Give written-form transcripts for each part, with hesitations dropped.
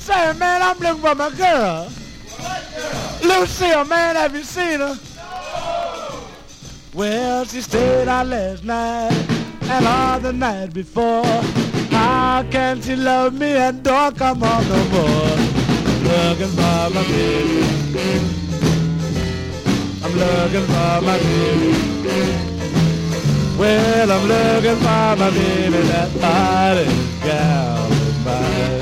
saying, man, I'm looking for my girl. Lucille, man, have you seen her? Well, she stayed out last night and all the night before. How can she love me and don't come on no more? Looking for my baby. I'm looking for my baby. Well, I'm looking for my baby, that body gal of mine.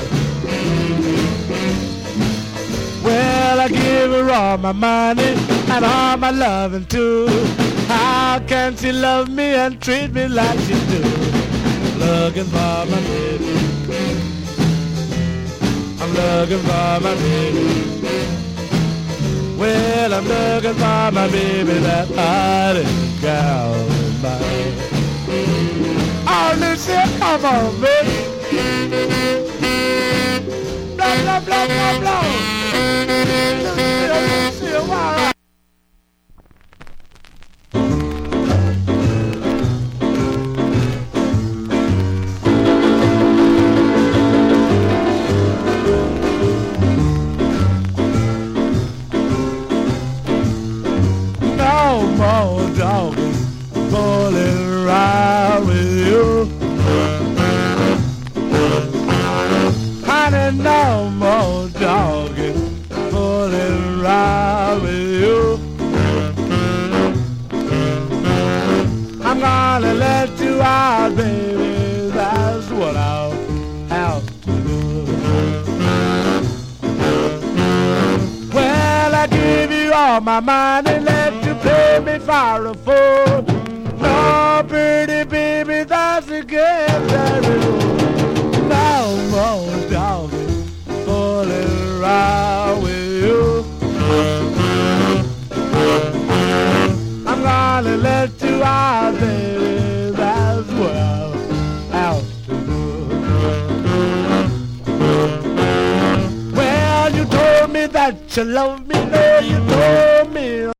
Well, I give her all my money and all my loving too. How can she love me and treat me like she do? Looking for my baby. I'm looking for my baby. Well, I'm looking for my baby, that body gal of mine. Oh, Lucia, come on, baby. Blah, blah, blah, blah, blah. Lucia, why? No more dogging, fooling around with you. Honey, no more dogging, fooling around with you. I'm gonna let you out, baby, that's what I'll have to do. Well, I give you all my money, let you play me for a fool. No, pretty baby, that's a gift that is no more dogging, fooling around with you. I'm gonna let you out, baby, that's what I'll have to do. Well, you told me that you love me, no, you told me